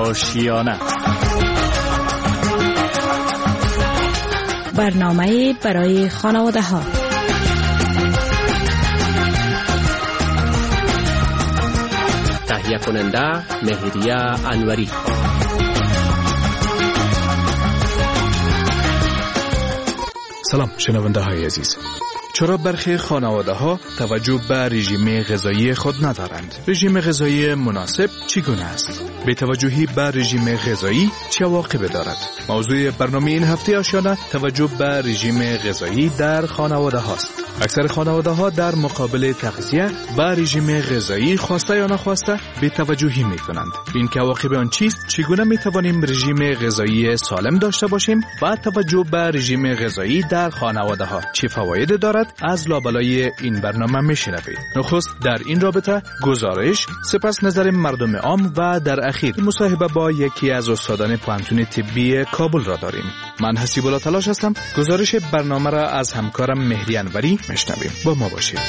آشیانه. برنامه برای خانواده ها. تهیه کننده مهریه انوری. سلام شنونده های عزیز. چرا برخی خانواده ها توجه به رژیم غذایی خود ندارند؟ رژیم غذایی مناسب چگونه است؟ به توجهی به رژیم غذایی چه عواقبی دارد؟ موضوع برنامه این هفته آشیانه توجه به رژیم غذایی در خانواده هاست. اکثر خانواده ها در مقابل تغذیه به رژیم غذایی خواسته یا نخواسته به توجهی می کنند. این که عواقب آن چیست؟ چگونه می توانیم رژیم غذایی سالم داشته باشیم؟ با توجه به رژیم غذایی در خانواده ها چه فواید دارد؟ از لابلای این برنامه میشنوید. نخست در این رابطه گزارش، سپس نظر مردم عام و در اخیر مصاحبه با یکی از استادان پوهنتون طبی کابل را داریم. من حسیب الله تلاش هستم. گزارش برنامه را از همکارم مهریه انوری میشنویم. با ما باشید.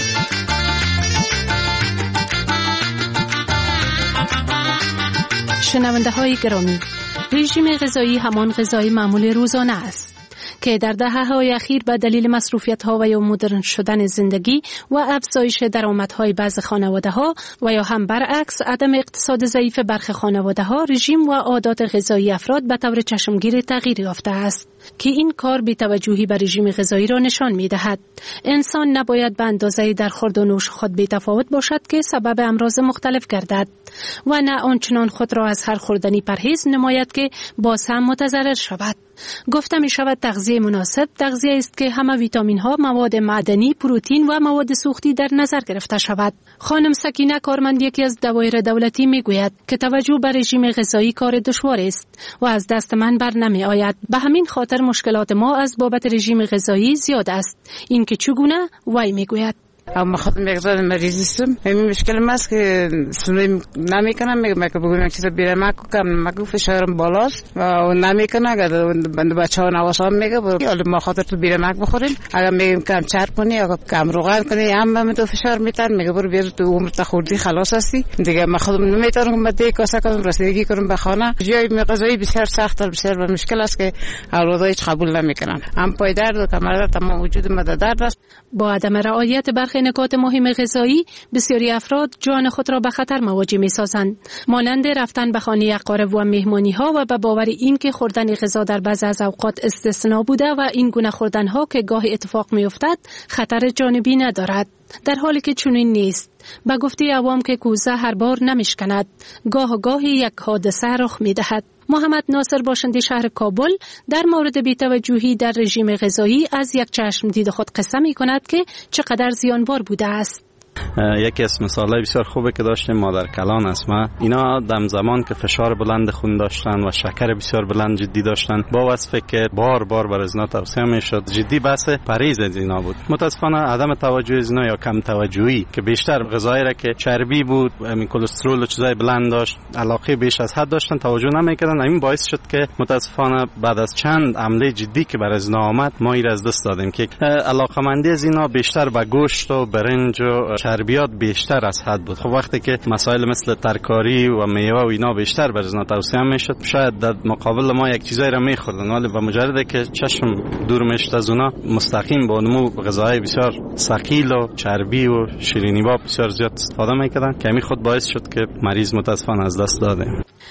شنونده های گرامی، رژیم غذایی همان غذای معمول روزانه است که در دهه‌های اخیر به دلیل مصروفیت‌ها و یا مدرن شدن زندگی و افزایش درآمدهای بعضی خانواده‌ها و یا هم برعکس عدم اقتصاد ضعیف برخی خانواده‌ها، رژیم و عادات غذایی افراد به طور چشمگیر تغییر یافته است که این کار بی‌توجهی به رژیم غذایی را نشان می‌دهد. انسان نباید به اندازه در خورد و نوش خود بی‌تفاوت باشد که سبب امراض مختلف گردد و نه آنچنان خود را از هر خوردنی پرهیز نماید که باز هم متضرر شود. گفته می شود تغذیه مناسب تغذیه است که همه ویتامین ها، مواد معدنی، پروتئین و مواد سوختی در نظر گرفته شود. خانم سکینه کارمند یکی از دوایر دولتی می گوید که توجه به رژیم غذایی کار دشوار است و از دست من بر نمی آید. به همین خاطر مشکلات ما از بابت رژیم غذایی زیاد است. این که چگونه وی می گوید. اما خودم مقدار مریضیم. همین مشکل ماست که سنوی نمیکنم. میگم که بگویم چیزا بیرم مگو فشارم بالاست و نمیکنه. اگر بنده بچه ها نواسام میگه حالا ما خاطر تو بیرم بخوریم. اگر میگیم کم چرب کنی یا کم روغن کنی هم به تو فشار میتن. میگه برو بیا تو عمر تا خوردی خلاص هستی دیگه. من خودم نمیتونم با دیگه کاسه کنم رسیدگی کنم به خانه. جای غذایی بسیار سخت و بسیار مشکل است که اولادها هیچ قبول نمیکنن. هم پای درد و کمر درد تمام وجود ما درد است. با عدم رعایت برخی نکات مهم غذایی بسیاری افراد جان خود را به خطر مواجه می‌سازند، مانند رفتن به خانه اقارب و مهمانی‌ها و به باور این که خوردن غذا در بعضی از اوقات استثنا بوده و این گونه خوردن‌ها که گاهی اتفاق می‌افتد خطر جانبی ندارد، در حالی که چنین نیست. به گفته عوام که کوزه هر بار نمیشکند، گاهی یک حادثه رخ می‌دهد. محمد ناصر باشنده شهر کابل در مورد بی‌توجهی در رژیم غذایی از یک چشم دید خود قصه می‌کند که چقدر زیانبار بوده است. یکی از مثالای بسیار خوبه که داشتیم مادر کلان اسما، اینا دم زمان که فشار بلند خون داشتن و شکر بسیار بلند جدی داشتن، با وصفه که بار بر از اینا توصیه میشد جدی بحث پرهیز از اینا بود. متاسفانه عدم توجه از اینا یا کم توجهی که بیشتر غذایی را که چربی بود، همین کلسترول و چیزای بلند داشت، علاقه بیش از حد داشتن، توجه نمیکردن. همین باعث شد که متاسفانه بعد از چند عمله جدی که بر از اینا آمد ما این از دست دادیم که علاقمندی از اینا بیشتر به گوشت و برنج و چربیات بیشتر از حد بود. خب وقتی که مسائل مثل ترکاری و میوه و اینا بیشتر بر ازنا توصیه میشد، شاید در مقابل ما یک چیزایی را میخوردن، ولی با مجرد که چشم دور میشد از اونا مستقیم با نمو غذاهای بسیار ثقیل و چربی و شیرینی با بسیار زیاد استفاده میکردن که همین خود باعث شد که مریض متاسفانه از دست داده.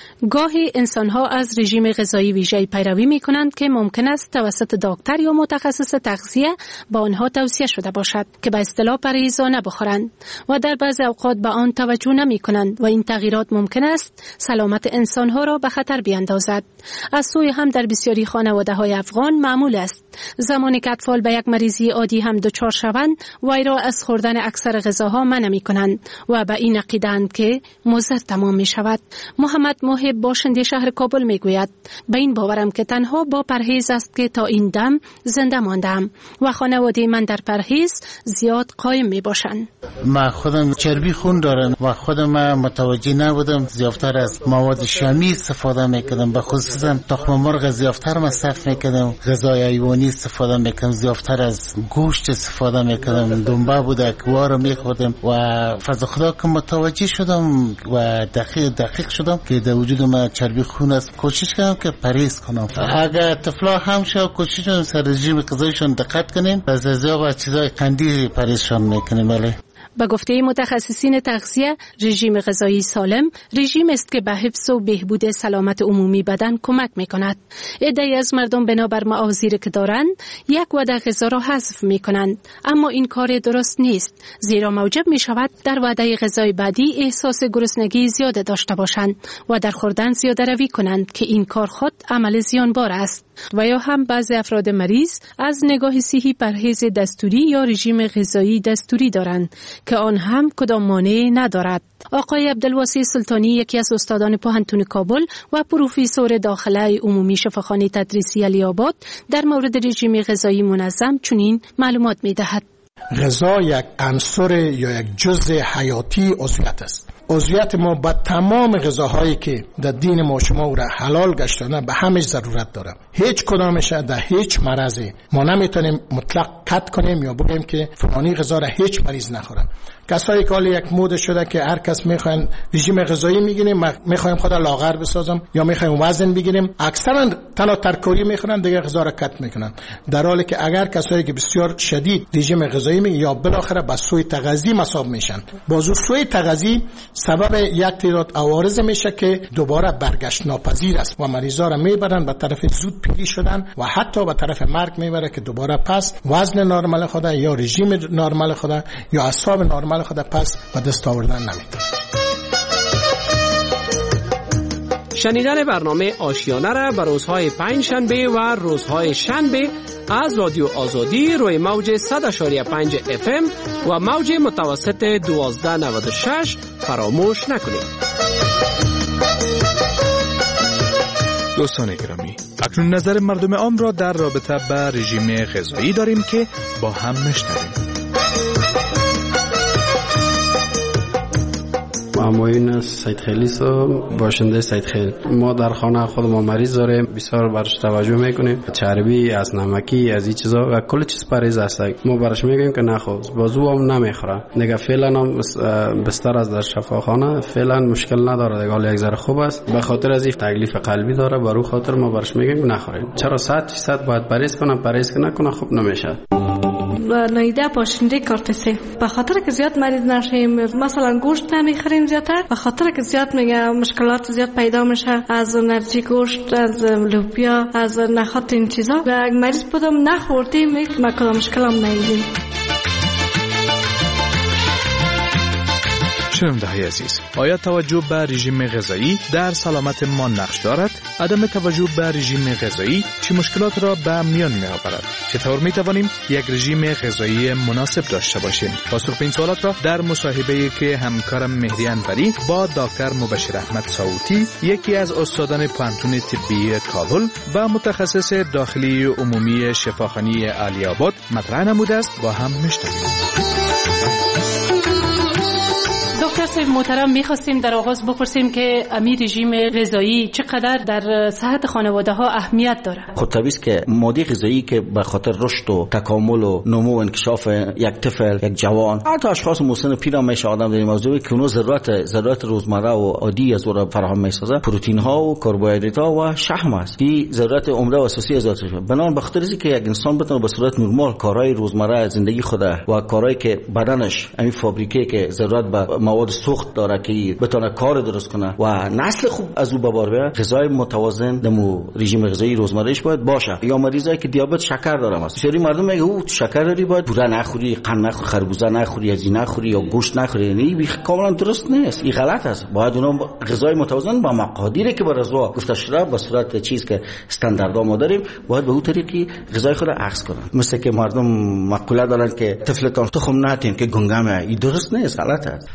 گاهی انسان‌ها از رژیم غذایی ویژه‌ای پیروی می‌کنند که ممکن است توسط دکتر یا متخصص تغذیه با آنها توصیه شده باشد که به اصطلاح پرهیزانه بخورند و در بعضی اوقات به آن توجه نمی‌کنند و این تغییرات ممکن است سلامت انسان‌ها را به خطر بیاندازد. از سوی هم در بسیاری خانواده‌های افغان معمول است زمانی که اطفال به یک مریضی عادی هم دچار شوند وی را از خوردن اکثر غذاها منع می‌کنند و به این عقیده‌اند که مضر تمام می‌شود. محمد محب باشنده شهر کابل میگوید به این باورم که تنها با پرهیز است که تا این دم زنده ماندم و خانواده من در پرهیز زیاد قایم می باشند. من خودم چربی خون دارم و خودم متوجه نبودم زیادتر از مواد شامی استفاده میکردم، به خصوص تخم مرغ زیادتر مصرف میکردم، غذای حیوانی استفاده میکردم، زیادتر از گوشت استفاده میکردم، دنبه بودک‌ها رو میخوردم و فضل خدا که متوجه شدم و دقیق شدم که در وجود من چربی خون است. کوشش کردم که پرهیز کنم. اگر طفلا هم شو کوشش کنیم سر رژیم غذایشون دقت کنیم، از غذا و چیزای قندی پرهیزشون میکنیم. بله. به گفته متخصصین تغذیه، رژیم غذایی سالم رژیم است که به حفظ و بهبود سلامت عمومی بدن کمک میکند. عده‌ای از مردم بنابر معاذیری که دارند یک وعده غذا را حذف میکنند، اما این کار درست نیست، زیرا موجب میشود در وعده غذای بعدی احساس گرسنگی زیاد داشته باشند و در خوردن زیاده روی کنند که این کار خود عمل زیانبار است. و یا هم بعضی افراد مریض از نگاه صحی پرهیز دستوری یا رژیم غذایی دستوری دارند که آن هم کدام مانع ندارد. آقای عبدالواسع سلطانی، یکی از استادان پوهنتون کابل و پروفسور داخله عمومی شفاخانه تدریسی علی‌آباد، در مورد رژیم غذایی منظم چنین معلومات می‌دهد. غذا یک عنصر یا یک جزء حیاتی عضویت است. عضویت ما با تمام غذاهایی که در دین ما شما را حلال گشتانه به همش ضرورت داره. هیچ کدامش در هیچ مرضی ما نمیتونیم مطلق قطع کنیم یا بگیم که فلانی غذا را هیچ مریض نخوره. کسایی که حالا یک مود شده که هر کس میخواین رژیم غذایی میگیریم، میخوایم خود لاغر بسازم یا میخوایم وزن بگیریم، اکثرا تنها ترکاری میخورن، دیگه غذا را قطع میکنن. در حالی که اگر کسایی که بسیار شدید رژیم غذایی میگیرن یا بالاخره به سوء تغذیه مصاب میشن، بازو سوء تغذیه سبب یک تعداد عوارض میشه که دوباره برگشت ناپذیر است و مریضا را میبرن به طرف زود پیری شدن و حتی به طرف مرگ میبره که دوباره پس وزن نرمال خود یا رژیم نرمال خود یا اعصاب نرمال خود پس به دست آوردن نمیتونه. شنیدن برنامه آشیانه را به روزهای پنجشنبه و روزهای شنبه از رادیو آزادی روی موج 100.5 FM و موج متوسط 1296 فراموش نکنید. دوستان گرامی، اکنون نظر مردم عام را در رابطه با رژیم غذایی داریم که با هم میشنویم. معموین سید خیلیس و باشنده سید خیل، ما در خانه خود ما مریض داریم، بسیار برش توجه میکنیم، چربی از نمکی از این چیزا و کل چیز پرهیز است. ما برش میگیم که نخور، بازو هم نمیخوره دیگه. فعلا هم بستر از در شفاخانه فعلا مشکل نداره دیگه، حال یک ذره خوب است. به خاطر از این تکلیف قلبی داره، برای خاطر ما برش میگیم نخورید. چرا 100% باید پرهیز کنم، پرهیز که نکنه خوب نمیشه. نایده پاشنده کارتسه، به خاطر که زیاد مریض نشیم، مثلا گوشت نمیخوریم زیادتر، به خاطر که زیاد میگه مشکلات زیاد پیدا میشه از انرژی گوشت، از لوبیا، از نخات این چیزا. و اگه مریض بودم نخوردیم ما کدام مشکل هم ندیدیم. شنونده‌های عزیز، آیا توجه به رژیم غذایی در سلامت ما نقش دارد؟ عدم توجه به رژیم غذایی چه مشکلات را به میان می‌آورد؟ چطور می‌توانیم یک رژیم غذایی مناسب داشته باشیم؟ پاسخ به این سوالات را در مصاحبه‌ای که همکارم مهدی انوری با دکتر مبشر احمد صوتی، یکی از استادان پوهنتون طبی کابل و متخصص داخلی عمومی شفاخانه علی‌آباد مطرح نموده است، با هم می‌شنویم. دکتر صاحب محترم، میخواستیم در آغاز بپرسیم که امیر رژیم غذایی چقدر در صحت خانواده ها اهمیت داره؟ خب طبیعی است که ماده غذایی که به خاطر رشد و تکامل و نمو و انکشاف یک طفل، یک جوان، حتی اشخاص مسن پیر هم میشه آدم در این موضوع که اونو ضرورت روزمره و عادی از اون فراهم میسازه، پروتئین ها و کربوهیدرات ها و شحم است. این ضرورت عمده و اساسی از ذاتش. بنابراین به خاطر اینکه یک انسان بتونه به صورت نرمال کارهای روزمره زندگی خود و کارهایی که بدنش همین فابریکه که ضرورت به مواد سوخت داره که بتونه کار درست کنه و نسل خوب از او به بار بیاره، غذای متوازن دمو رژیم غذایی روزمرهش باید باشه. یا مریضایی که دیابت شکر دارن، بسیاری مردم میگه او شکر داری باید پوره نخوری، قند نخوری، خربوزه نخوری، از این نخوری یا گوشت نخوری. یعنی کاملا درست نیست، این غلط است. باید اونم غذای متوازن با مقادیری که بر ازوا گفته شده به صورت چیز که استانداردها ما داریم باید به اون طریقی غذای خود اخذ کنن. مثل که مردم مقوله دارن که طفلتان تخم نتین که گنگمه، این درست نیست، غلط است. همین که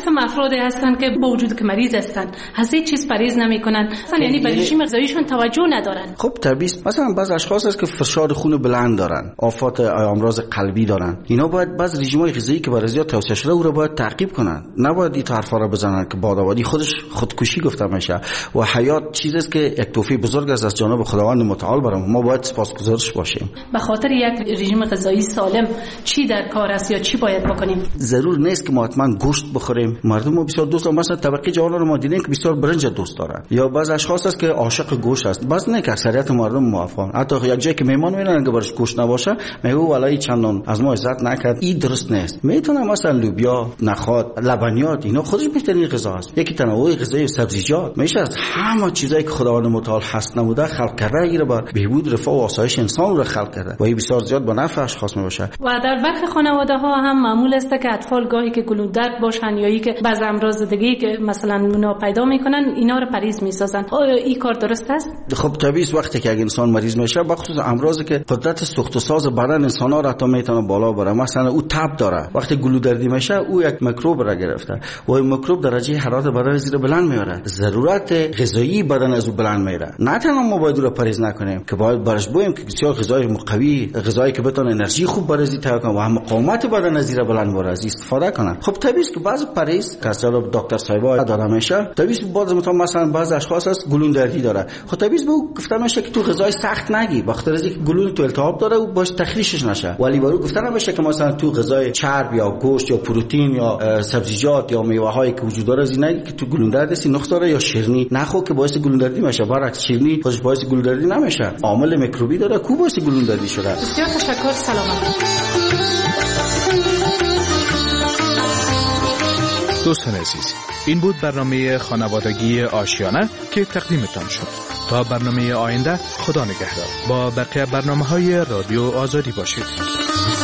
کم افراد هستند که با وجود که مریض هستند از هیچ چیز پرهیز نمیکنن، یعنی به رژیم غذاییشون توجه ندارن. خب طبیعی مثلا بعض اشخاص هست که فشار خون بلند دارن، آفات امراض قلبی دارن، اینا باید بعض رژیم‌های غذایی که برای زیاد توصیه شده او رو باید تعقیب کنن، نباید این حرفا رو بزنن که بادآبادی خودش خودکشی گفته میشه و حیات چیزی است که یک تحفه بزرگ است از جانب خداوند متعال برام، ما باید سپاسگزارش باشیم. به خاطر یک رژیم غذایی سالم چی در کار است یا چی باید بکنیم؟ ضرور نیست که ما حتما گوشت بخوریم. مردم ما بسیار دوست دارن، مثلا طبقه جوان رو ما دیدیم که بسیار برنج دوست دارن، یا بعض اشخاص هست که عاشق گوشت است، بعض نه که اکثریت مردم موافقن. حتی یک جایی که مهمان میرن که برش گوشت نباشه میگه والله چندان از ما عزت نکرد، این درست نیست. میتونه مثلا لوبیا، نخود، لبنیات اینا خودش بهترین غذا است. یکی تنوع غذایی و سبزیجات میشه از همه چیزایی که خداوند متعال هست نموده خلق کرده، ایره با بهبود رفاه و آسایش انسان رو خلق کرده و این بسیار زیاد به نفع اشخاص میباشه. و در برخی خانواده‌ها هم معمول است که اطفال گاهی که گلودرد باشن یا ای که بعض امراض دیگه که مثلا اونا پیدا میکنن اینا رو پرهیز میسازن. آیا این کار درست است؟ خب طبیعی وقتی که اگه انسان مریض میشه بخصوص امراضی که قدرت سوخت و ساز بدن انسان‌ها را تا میتونه بالا بره، مثلا او تب داره، وقتی گلودردی میشه او یک میکروب را گرفته و این میکروب درجه حرارت بدن زیر بلند میاره، ضرورت غذایی بدن از او بلند میره. نه تنها ما باید رو پرهیز نکنیم که باید برش بویم که بسیار غذای قوی، غذایی که بتونه انرژی خوب برازی تهیه کنه و هم مقاومت بدن از زیر بلند بره از استفاده کنه. خب طبیعی است که بعضی پرهیز که اصلا دکتر صاحبا داره میشه، طبیعی است بعضی مثلا بعضی اشخاص هست گلودردی داره، خب طبیعی است به او گفته میشه که تو غذای سخت نگی، بخاطر از اینکه گلود تو التهاب داره و باش تخریشش نشه، ولی برو گفته نمیشه که مثلا تو غذای چرب یا گوشت یا پروتئین یا سبزیجات یا میوه هایی که وجود داره از نگی که تو گلودردی سی نقص داره یا شیرینی نخو که باعث گلودردی میشه، برعکس شیرینی خودش باعث گلودردی نمیشه، عامل میکروبی داره کو باعث گلودردی شده. بسیار تشکر، سلامت. دوستان عزیز، این بود برنامه خانوادگی آشیانه که تقدیمتان شد. تا برنامه آینده خدا نگهدار. با بقیه برنامه‌های رادیو آزادی باشید.